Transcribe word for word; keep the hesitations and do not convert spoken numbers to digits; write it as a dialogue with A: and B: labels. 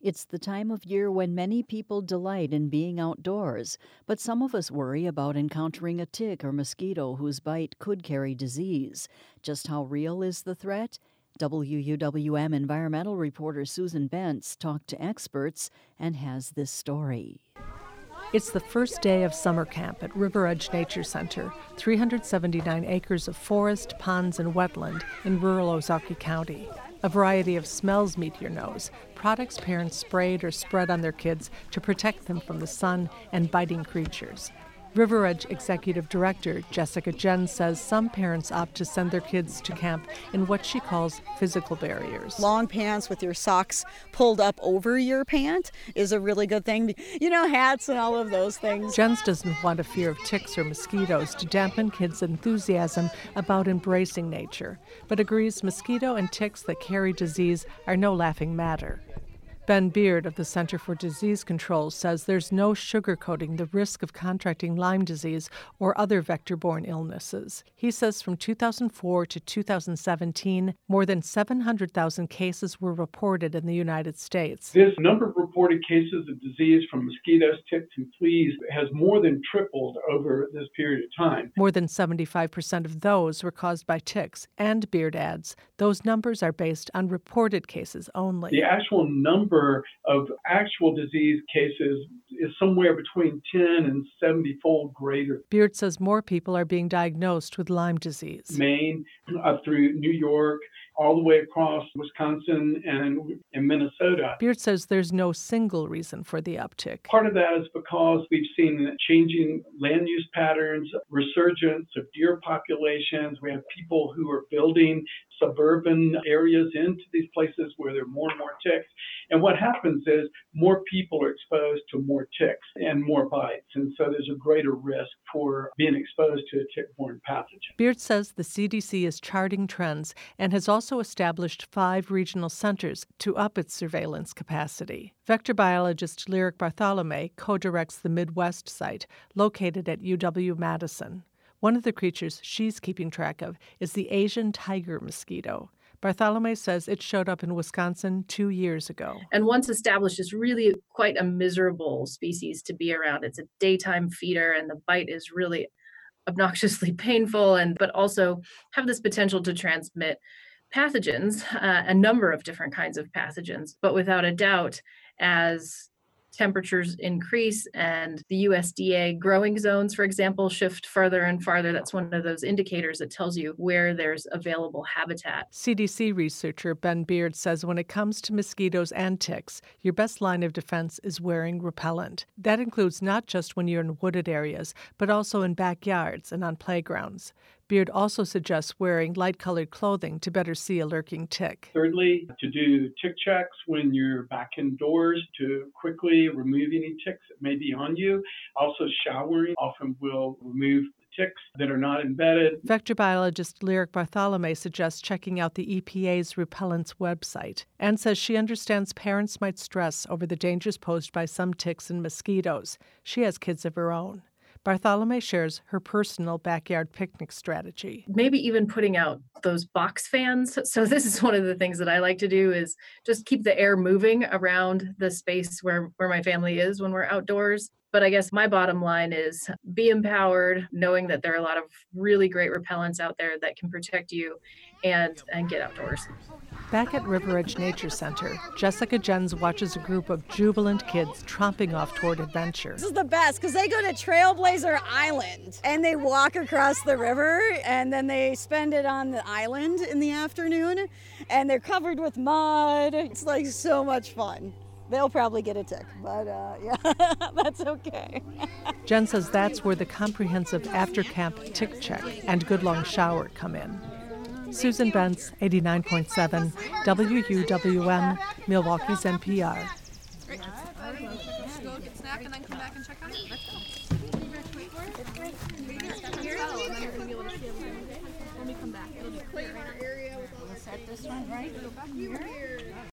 A: It's the time of year when many people delight in being outdoors, but some of us worry about encountering a tick or mosquito whose bite could carry disease. Just how real is the threat? W U W M environmental reporter Susan Bentz talked to experts and has this story.
B: It's the first day of summer camp at River Edge Nature Center, three hundred seventy-nine acres of forest, ponds, and wetland in rural Ozaukee County. A variety of smells meet your nose, products parents sprayed or spread on their kids to protect them from the sun and biting creatures. River Edge Executive Director Jessica Jens says some parents opt to send their kids to camp in what she calls physical barriers.
C: Long pants with your socks pulled up over your pant is a really good thing. You know, hats and all of those things.
B: Jens doesn't want a fear of ticks or mosquitoes to dampen kids' enthusiasm about embracing nature, but agrees mosquito and ticks that carry disease are no laughing matter. Ben Beard of the Center for Disease Control says there's no sugarcoating the risk of contracting Lyme disease or other vector-borne illnesses. He says from two thousand four to two thousand seventeen, more than seven hundred thousand cases were reported in the United States.
D: This number of reported cases of disease from mosquitoes, ticks, and fleas has more than tripled over this period of time.
B: More than seventy-five percent of those were caused by ticks, and Beard adds, those numbers are based on reported cases only.
D: The actual number of actual disease cases is somewhere between ten and seventy fold greater.
B: Beard says more people are being diagnosed with Lyme disease.
D: Maine, up through New York, all the way across Wisconsin and, and Minnesota.
B: Beard says there's no single reason for the uptick.
D: Part of that is because we've seen changing land use patterns, resurgence of deer populations. We have people who are building suburban areas into these places where there are more and more ticks. And what happens is more people are exposed to more ticks and more bites. And so there's a greater risk for being exposed to a tick-borne pathogen.
B: Beard says the C D C is charting trends and has also established five regional centers to up its surveillance capacity. Vector biologist Lyric Bartholomé co-directs the Midwest site, located at U W-Madison. One of the creatures she's keeping track of is the Asian tiger mosquito. Bartholomé says it showed up in Wisconsin two years ago.
E: And once established, is really quite a miserable species to be around. It's a daytime feeder, and the bite is really obnoxiously painful, and but also have this potential to transmit pathogens, uh, a number of different kinds of pathogens. But without a doubt, as temperatures increase and the U S D A growing zones, for example, shift further and farther, that's one of those indicators that tells you where there's available habitat.
B: C D C researcher Ben Beard says when it comes to mosquitoes and ticks, your best line of defense is wearing repellent. That includes not just when you're in wooded areas, but also in backyards and on playgrounds. Beard also suggests wearing light-colored clothing to better see a lurking tick.
D: Thirdly, to do tick checks when you're back indoors to quickly remove any ticks that may be on you. Also, showering often will remove the ticks that are not embedded.
B: Vector biologist Lyric Bartholomé suggests checking out the E P A's repellents website and says she understands parents might stress over the dangers posed by some ticks and mosquitoes. She has kids of her own. Bartholomé shares her personal backyard picnic strategy.
E: Maybe even putting out those box fans. So this is one of the things that I like to do is just keep the air moving around the space where, where my family is when we're outdoors. But I guess my bottom line is be empowered, knowing that there are a lot of really great repellents out there that can protect you, and, and get outdoors.
B: Back at River Edge Nature Center, Jessica Jens watches a group of jubilant kids tromping off toward adventure.
C: This is the best because they go to Trailblazer Island and they walk across the river and then they spend it on the island in the afternoon and they're covered with mud. It's like so much fun. They'll probably get a tick, but uh, yeah, that's okay.
B: Jen says that's where the comprehensive after-camp tick check and good long shower come in. Susan Bentz, eighty-nine point seven, W U W M, Milwaukee's N P R.
F: Great. Let's go get a snack and then come back and check on it. Let's go. Let me come back. It'll be clear area with all the set this one right. Go back here.